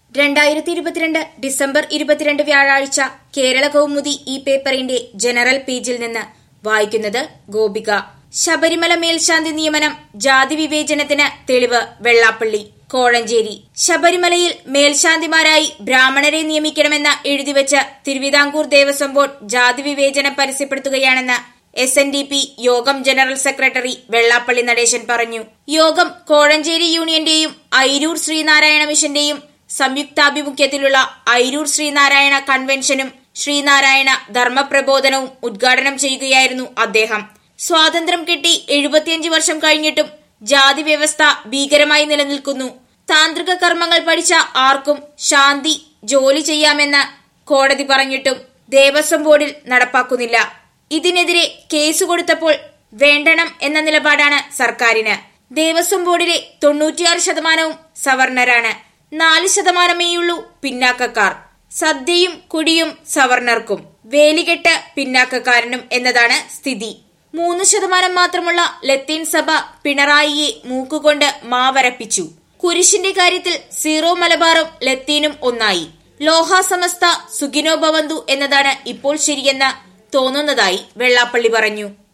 2022 December 22 വ്യാഴാഴ്ച കേരള കൗമുദി ഈ പേപ്പറിന്റെ ജനറൽ പേജിൽ നിന്ന് വായിക്കുന്നത് ഗോപിക. ശബരിമല മേൽശാന്തി നിയമനം ജാതി വിവേചനത്തിന് തെളിവ് വെള്ളാപ്പള്ളി കോഴഞ്ചേരി. ശബരിമലയിൽ മേൽശാന്തിമാരായി ബ്രാഹ്മണരെ നിയമിക്കണമെന്ന് എഴുതിവെച്ച് തിരുവിതാംകൂർ ദേവസ്വം ബോർഡ് ജാതി വിവേചനം പരസ്യപ്പെടുത്തുകയാണെന്ന് SNDP Yogam general secretary Vellappally Natesan പറഞ്ഞു. യോഗം കോഴഞ്ചേരി യൂണിയന്റെയും ഐരൂർ ശ്രീനാരായണ മിഷന്റെയും സംയുക്താഭിമുഖ്യത്തിലുള്ള ഐരൂർ ശ്രീനാരായണ കൺവെൻഷനും ശ്രീനാരായണ ധർമ്മപ്രബോധനവും ഉദ്ഘാടനം ചെയ്യുകയായിരുന്നു അദ്ദേഹം. സ്വാതന്ത്ര്യം കിട്ടി 75 വർഷം കഴിഞ്ഞിട്ടും ജാതി വ്യവസ്ഥ ഭീകരമായി നിലനിൽക്കുന്നു. താന്ത്രിക കർമ്മങ്ങൾ പഠിച്ച ആർക്കും ശാന്തി ജോലി ചെയ്യാമെന്ന് കോടതി പറഞ്ഞിട്ടും ദേവസ്വം ബോർഡിൽ നടപ്പാക്കുന്നില്ല. ഇതിനെതിരെ കേസ് കൊടുത്തപ്പോൾ വേണ്ടണം എന്ന നിലപാടാണ് സർക്കാരിന്. ദേവസ്വം ബോർഡിലെ 96% സവർണരാണ്. 4%മേയുള്ളൂ പിന്നാക്കക്കാർ. സദ്യയും കുടിയും സവർണർക്കും, വേലികെട്ട് പിന്നാക്കക്കാരനും എന്നതാണ് സ്ഥിതി. 3% മാത്രമുള്ള ലത്തീൻ സഭ പിണറായിയെ മൂക്കുകൊണ്ട് മാവരപ്പിച്ചു. കുരിശിന്റെ കാര്യത്തിൽ സീറോ മലബാറും ലത്തീനും ഒന്നായി. ലോഹ സമസ്ത സുഖിനോ ഭവന്തു എന്നതാണ് ഇപ്പോൾ ശരിയെന്ന് തോന്നുന്നതായി വെള്ളാപ്പള്ളി പറഞ്ഞു.